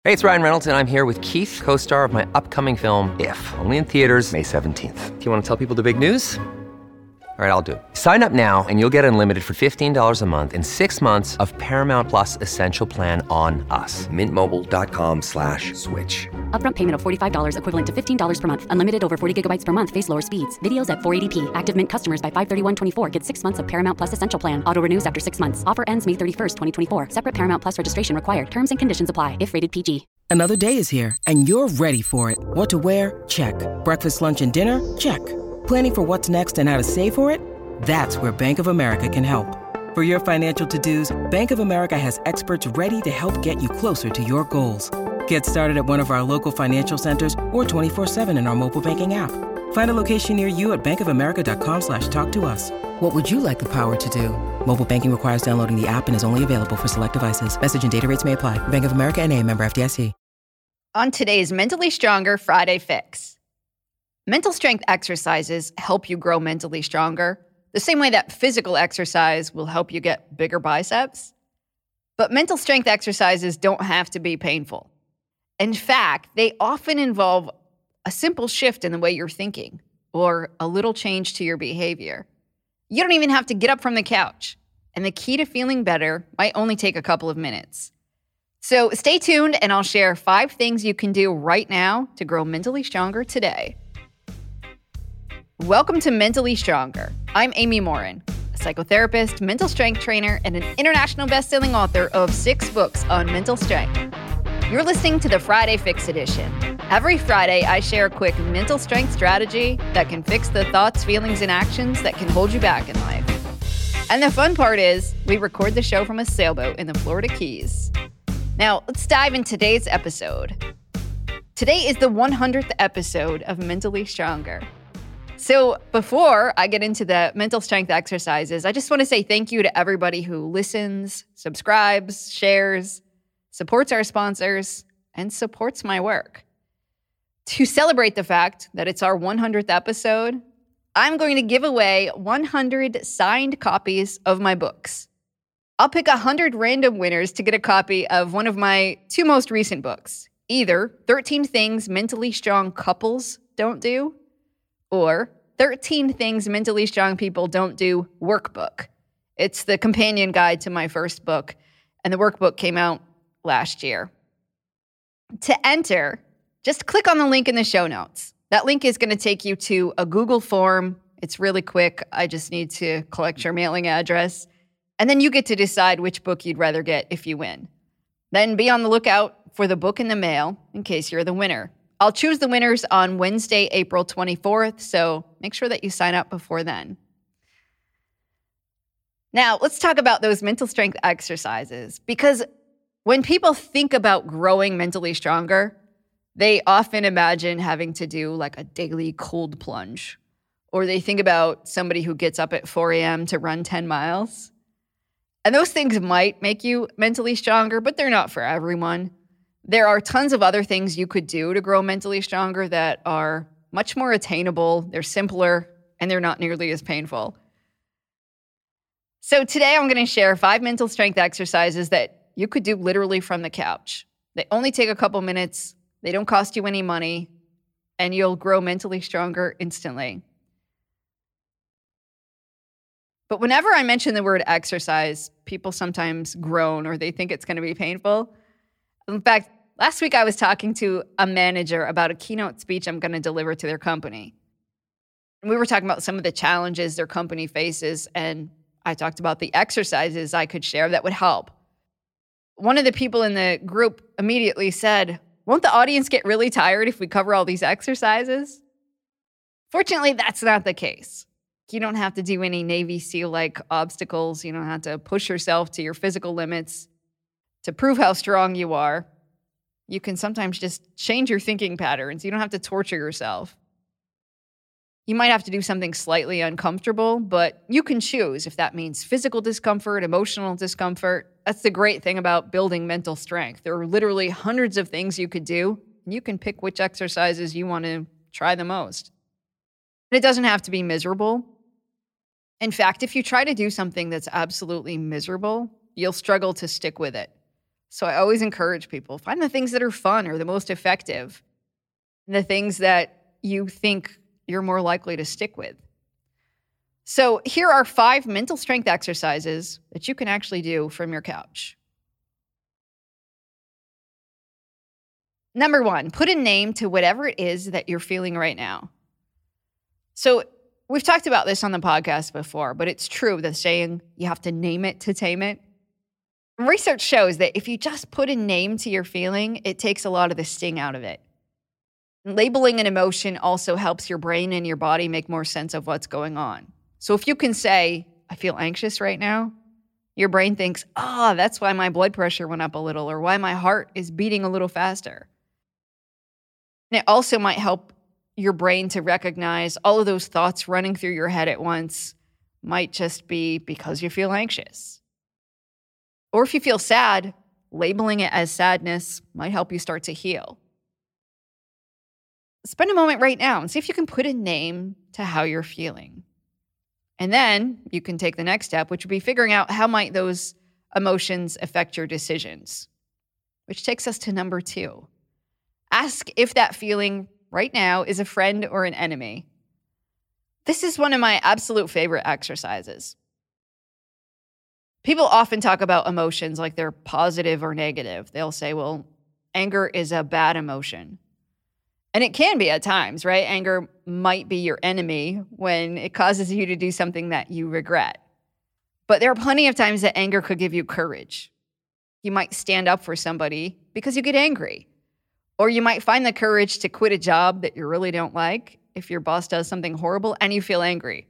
Hey, it's Ryan Reynolds, and I'm here with Keith, co-star of my upcoming film, If, only in theaters May 17th. Do you want to tell people the big news? All right, I'll do it. Sign up now and you'll get unlimited for $15 a month and 6 months of Paramount Plus Essential Plan on us. MintMobile.com/switch. Upfront payment of $45 equivalent to $15 per month. Unlimited over 40 gigabytes per month. Face lower speeds. Videos at 480p. Active Mint customers by 531.24 get 6 months of Paramount Plus Essential Plan. Auto renews after 6 months. Offer ends May 31st, 2024. Separate Paramount Plus registration required. Terms and conditions apply if rated PG. Another day is here, and you're ready for it. What to wear? Check. Breakfast, lunch, and dinner? Check. Planning for what's next and how to save for it? That's where Bank of America can help. For your financial to-dos, Bank of America has experts ready to help get you closer to your goals. Get started at one of our local financial centers or 24/7 in our mobile banking app. Find a location near you at bankofamerica.com/talktous. What would you like the power to do? Mobile banking requires downloading the app and is only available for select devices. Message and data rates may apply. Bank of America N.A., member FDIC. On today's Mentally Stronger Friday Fix. Mental strength exercises help you grow mentally stronger, the same way that physical exercise will help you get bigger biceps. But mental strength exercises don't have to be painful. In fact, they often involve a simple shift in the way you're thinking or a little change to your behavior. You don't even have to get up from the couch. And the key to feeling better might only take a couple of minutes. So stay tuned and I'll share 5 things you can do right now to grow mentally stronger today. Welcome to Mentally Stronger. I'm Amy Morin, a psychotherapist, mental strength trainer, and an international best-selling author of 6 books on mental strength. You're listening to the Friday Fix edition. Every Friday, I share a quick mental strength strategy that can fix the thoughts, feelings, and actions that can hold you back in life. And the fun part is, we record the show from a sailboat in the Florida Keys. Now, let's dive into today's episode. Today is the 100th episode of Mentally Stronger. So before I get into the mental strength exercises, I just want to say thank you to everybody who listens, subscribes, shares, supports our sponsors, and supports my work. To celebrate the fact that it's our 100th episode, I'm going to give away 100 signed copies of my books. I'll pick 100 random winners to get a copy of one of my 2 most recent books, either 13 Things Mentally Strong Couples Don't Do, or 13 Things Mentally Strong People Don't Do workbook. It's the companion guide to my first book, and the workbook came out last year. To enter, just click on the link in the show notes. That link is going to take you to a Google form. It's really quick. I just need to collect your mailing address. And then you get to decide which book you'd rather get if you win. Then be on the lookout for the book in the mail in case you're the winner. I'll choose the winners on Wednesday, April 24th, so make sure that you sign up before then. Now, let's talk about those mental strength exercises, because when people think about growing mentally stronger, they often imagine having to do like a daily cold plunge, or they think about somebody who gets up at 4 a.m. to run 10 miles. And those things might make you mentally stronger, but they're not for everyone. There are tons of other things you could do to grow mentally stronger that are much more attainable, they're simpler, and they're not nearly as painful. So today I'm going to share 5 mental strength exercises that you could do literally from the couch. They only take a couple minutes, they don't cost you any money, and you'll grow mentally stronger instantly. But whenever I mention the word exercise, people sometimes groan or they think it's going to be painful. In fact, last week I was talking to a manager about a keynote speech I'm going to deliver to their company. And we were talking about some of the challenges their company faces, and I talked about the exercises I could share that would help. One of the people in the group immediately said, "Won't the audience get really tired if we cover all these exercises?" Fortunately, that's not the case. You don't have to do any Navy SEAL-like obstacles. You don't have to push yourself to your physical limits to prove how strong you are. You can sometimes just change your thinking patterns. You don't have to torture yourself. You might have to do something slightly uncomfortable, but you can choose if that means physical discomfort, emotional discomfort. That's the great thing about building mental strength. There are literally hundreds of things you could do, and you can pick which exercises you want to try the most. And it doesn't have to be miserable. In fact, if you try to do something that's absolutely miserable, you'll struggle to stick with it. So I always encourage people, find the things that are fun or the most effective, the things that you think you're more likely to stick with. So here are 5 mental strength exercises that you can actually do from your couch. Number 1, put a name to whatever it is that you're feeling right now. So we've talked about this on the podcast before, but it's true, the saying, you have to name it to tame it. Research shows that if you just put a name to your feeling, it takes a lot of the sting out of it. Labeling an emotion also helps your brain and your body make more sense of what's going on. So if you can say, I feel anxious right now, your brain thinks, that's why my blood pressure went up a little or why my heart is beating a little faster. And it also might help your brain to recognize all of those thoughts running through your head at once might just be because you feel anxious. Or if you feel sad, labeling it as sadness might help you start to heal. Spend a moment right now and see if you can put a name to how you're feeling. And then you can take the next step, which would be figuring out how might those emotions affect your decisions, which takes us to number 2. Ask if that feeling right now is a friend or an enemy. This is one of my absolute favorite exercises. People often talk about emotions like they're positive or negative. They'll say, well, anger is a bad emotion. And it can be at times, right? Anger might be your enemy when it causes you to do something that you regret. But there are plenty of times that anger could give you courage. You might stand up for somebody because you get angry. Or you might find the courage to quit a job that you really don't like if your boss does something horrible and you feel angry.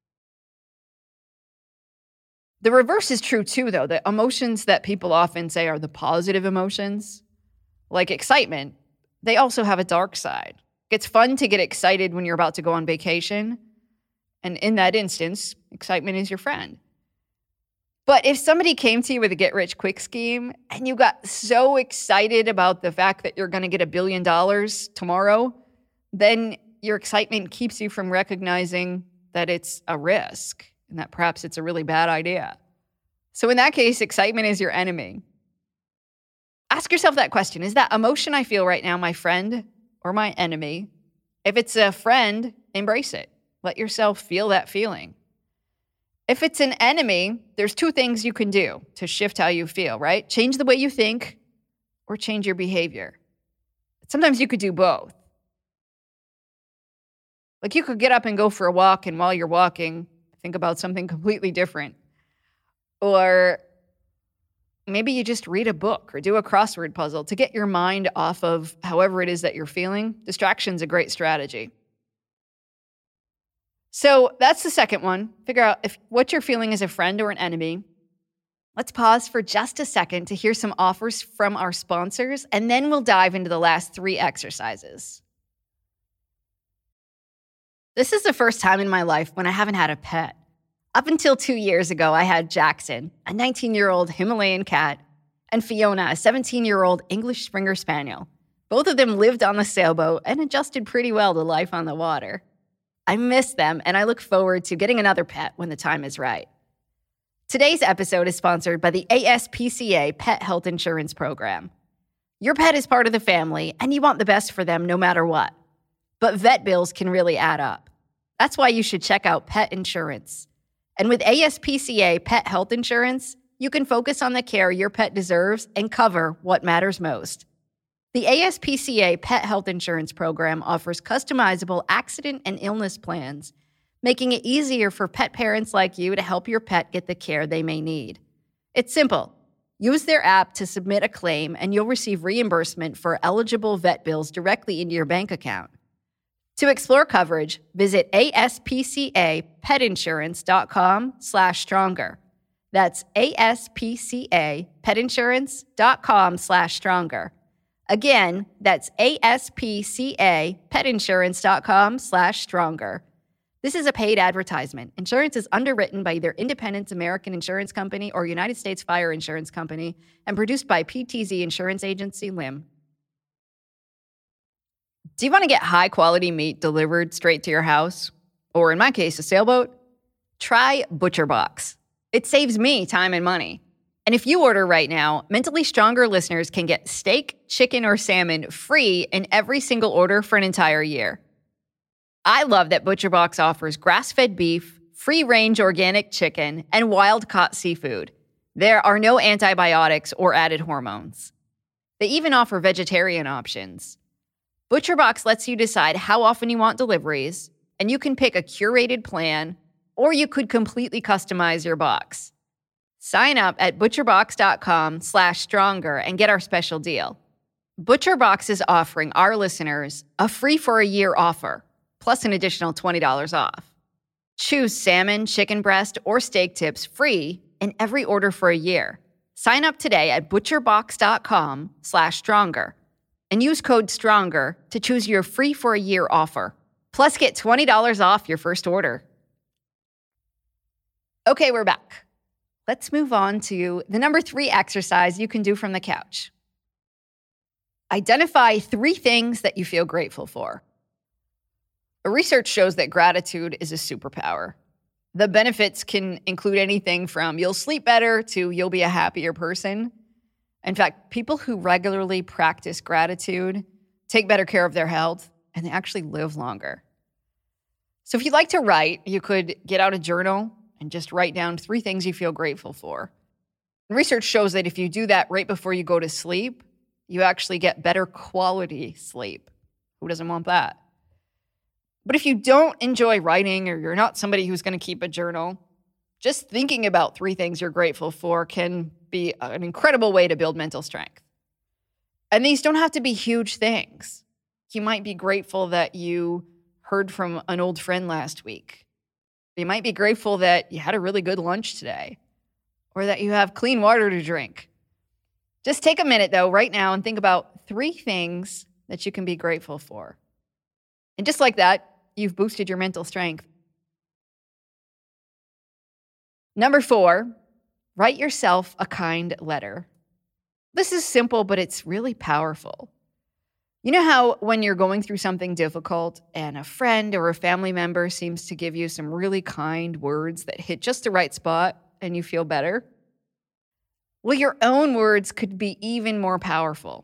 The reverse is true too, though. The emotions that people often say are the positive emotions, like excitement, they also have a dark side. It's fun to get excited when you're about to go on vacation. And in that instance, excitement is your friend. But if somebody came to you with a get-rich-quick scheme and you got so excited about the fact that you're going to get $1 billion tomorrow, then your excitement keeps you from recognizing that it's a risk and that perhaps it's a really bad idea. So in that case, excitement is your enemy. Ask yourself that question. Is that emotion I feel right now my friend or my enemy? If it's a friend, embrace it. Let yourself feel that feeling. If it's an enemy, there's 2 things you can do to shift how you feel, right? Change the way you think or change your behavior. Sometimes you could do both. Like you could get up and go for a walk, and while you're walking, think about something completely different. Or maybe you just read a book or do a crossword puzzle to get your mind off of however it is that you're feeling. Distraction's a great strategy. So that's the second one. Figure out if what you're feeling is a friend or an enemy. Let's pause for just a second to hear some offers from our sponsors, and then we'll dive into the last 3 exercises. This is the first time in my life when I haven't had a pet. Up until 2 years ago, I had Jackson, a 19-year-old Himalayan cat, and Fiona, a 17-year-old English Springer Spaniel. Both of them lived on the sailboat and adjusted pretty well to life on the water. I miss them, and I look forward to getting another pet when the time is right. Today's episode is sponsored by the ASPCA Pet Health Insurance Program. Your pet is part of the family, and you want the best for them no matter what. But vet bills can really add up. That's why you should check out pet insurance. And with ASPCA Pet Health Insurance, you can focus on the care your pet deserves and cover what matters most. The ASPCA Pet Health Insurance Program offers customizable accident and illness plans, making it easier for pet parents like you to help your pet get the care they may need. It's simple. Use their app to submit a claim, and you'll receive reimbursement for eligible vet bills directly into your bank account. To explore coverage, visit aspcapetinsurance.com/stronger. That's aspcapetinsurance.com/stronger. Again, that's aspcapetinsurance.com/stronger. This is a paid advertisement. Insurance is underwritten by either Independence American Insurance Company or United States Fire Insurance Company and produced by PTZ Insurance Agency, LIM. Do you want to get high-quality meat delivered straight to your house? Or in my case, a sailboat? Try ButcherBox. It saves me time and money. And if you order right now, Mentally Stronger listeners can get steak, chicken, or salmon free in every single order for an entire year. I love that ButcherBox offers grass-fed beef, free-range organic chicken, and wild-caught seafood. There are no antibiotics or added hormones. They even offer vegetarian options. ButcherBox lets you decide how often you want deliveries, and you can pick a curated plan, or you could completely customize your box. Sign up at butcherbox.com/stronger and get our special deal. ButcherBox is offering our listeners a free for a year offer, plus an additional $20 off. Choose salmon, chicken breast, or steak tips free in every order for a year. Sign up today at butcherbox.com/stronger and use code STRONGER to choose your free for a year offer. Plus get $20 off your first order. Okay, we're back. Let's move on to the number 3 exercise you can do from the couch. Identify 3 things that you feel grateful for. Research shows that gratitude is a superpower. The benefits can include anything from you'll sleep better to you'll be a happier person. In fact, people who regularly practice gratitude take better care of their health and they actually live longer. So if you'd like to write, you could get out a journal and just write down 3 things you feel grateful for. Research shows that if you do that right before you go to sleep, you actually get better quality sleep. Who doesn't want that? But if you don't enjoy writing or you're not somebody who's going to keep a journal, just thinking about 3 things you're grateful for can be an incredible way to build mental strength. And these don't have to be huge things. You might be grateful that you heard from an old friend last week. You might be grateful that you had a really good lunch today or that you have clean water to drink. Just take a minute, though, right now and think about 3 things that you can be grateful for. And just like that, you've boosted your mental strength. Number 4, write yourself a kind letter. This is simple, but it's really powerful. You know how when you're going through something difficult and a friend or a family member seems to give you some really kind words that hit just the right spot and you feel better? Well, your own words could be even more powerful.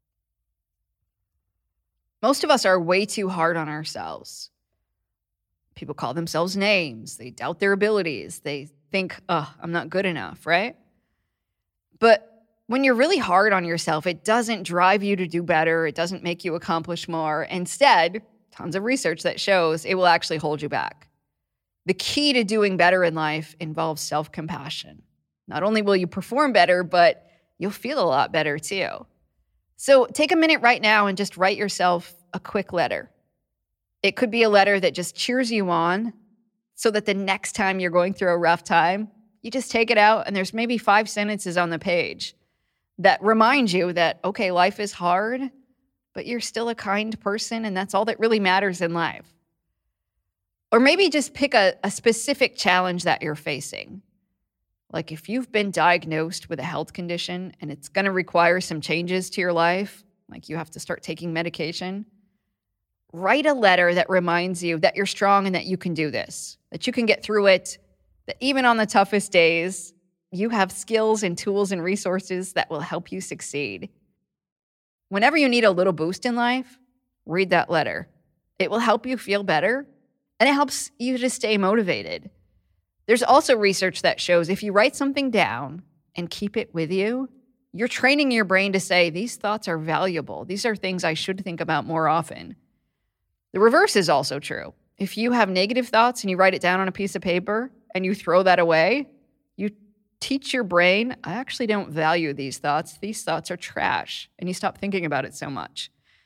Most of us are way too hard on ourselves. People call themselves names. They doubt their abilities. They think, I'm not good enough, right? But when you're really hard on yourself, it doesn't drive you to do better. It doesn't make you accomplish more. Instead, tons of research that shows it will actually hold you back. The key to doing better in life involves self-compassion. Not only will you perform better, but you'll feel a lot better too. So take a minute right now and just write yourself a quick letter. It could be a letter that just cheers you on so that the next time you're going through a rough time, you just take it out and there's maybe 5 sentences on the page that remind you that, okay, life is hard, but you're still a kind person and that's all that really matters in life. Or maybe just pick a specific challenge that you're facing. Like if you've been diagnosed with a health condition and it's going to require some changes to your life, like you have to start taking medication, write a letter that reminds you that you're strong and that you can do this, that you can get through it, that even on the toughest days, you have skills and tools and resources that will help you succeed. Whenever you need a little boost in life, read that letter. It will help you feel better, and it helps you to stay motivated. There's also research that shows if you write something down and keep it with you, you're training your brain to say, these thoughts are valuable. These are things I should think about more often. The reverse is also true. If you have negative thoughts and you write it down on a piece of paper and you throw that away, you teach your brain, I actually don't value these thoughts. These thoughts are trash. And you stop thinking about it so much.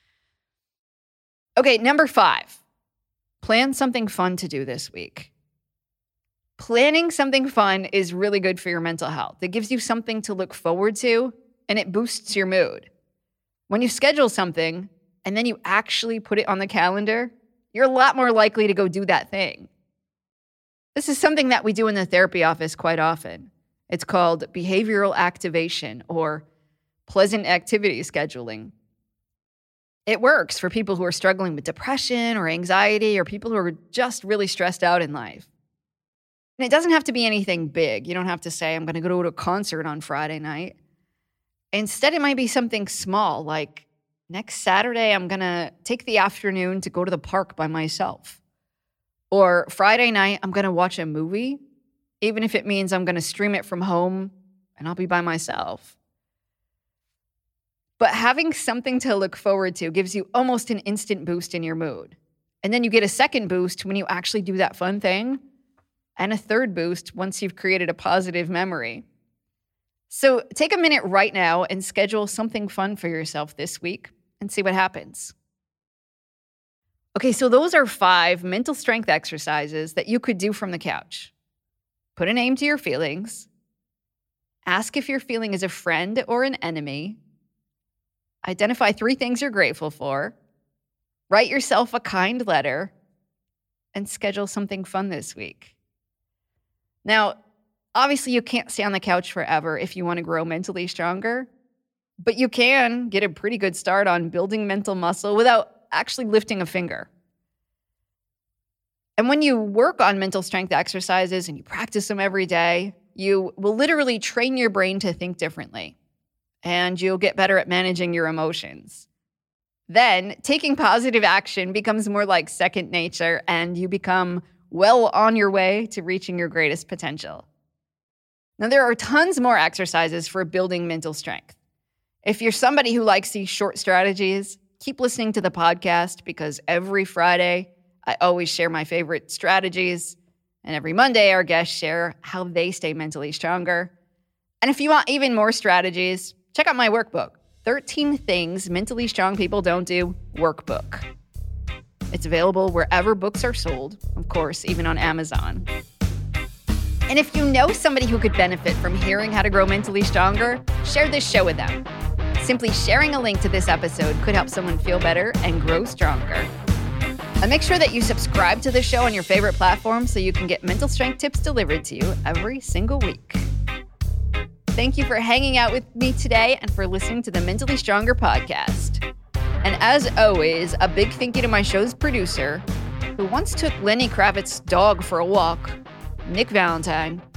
Okay, number 5, plan something fun to do this week. Planning something fun is really good for your mental health. It gives you something to look forward to, and it boosts your mood. When you schedule something and then you actually put it on the calendar, you're a lot more likely to go do that thing. This is something that we do in the therapy office quite often. It's called behavioral activation or pleasant activity scheduling. It works for people who are struggling with depression or anxiety or people who are just really stressed out in life. And it doesn't have to be anything big. You don't have to say, I'm going to go to a concert on Friday night. Instead, it might be something small, like next Saturday, I'm going to take the afternoon to go to the park by myself. Or Friday night, I'm going to watch a movie, even if it means I'm going to stream it from home and I'll be by myself. But having something to look forward to gives you almost an instant boost in your mood. And then you get a second boost when you actually do that fun thing, and a third boost once you've created a positive memory. So take a minute right now and schedule something fun for yourself this week and see what happens. Okay, so those are 5 mental strength exercises that you could do from the couch. Put a name to your feelings. Ask if your feeling is a friend or an enemy. Identify 3 things you're grateful for. Write yourself a kind letter. And schedule something fun this week. Now, obviously, you can't stay on the couch forever if you want to grow mentally stronger, but you can get a pretty good start on building mental muscle without actually lifting a finger. And when you work on mental strength exercises and you practice them every day, you will literally train your brain to think differently, and you'll get better at managing your emotions. Then, taking positive action becomes more like second nature, and you become well on your way to reaching your greatest potential. Now, there are tons more exercises for building mental strength. If you're somebody who likes these short strategies, keep listening to the podcast, because every Friday, I always share my favorite strategies, and every Monday, our guests share how they stay mentally stronger. And if you want even more strategies, check out my workbook, 13 Things Mentally Strong People Don't Do Workbook. It's available wherever books are sold, of course, even on Amazon. And if you know somebody who could benefit from hearing how to grow mentally stronger, share this show with them. Simply sharing a link to this episode could help someone feel better and grow stronger. And make sure that you subscribe to the show on your favorite platform so you can get mental strength tips delivered to you every single week. Thank you for hanging out with me today and for listening to the Mentally Stronger podcast. And as always, a big thank you to my show's producer, who once took Lenny Kravitz's dog for a walk, Nick Valentine.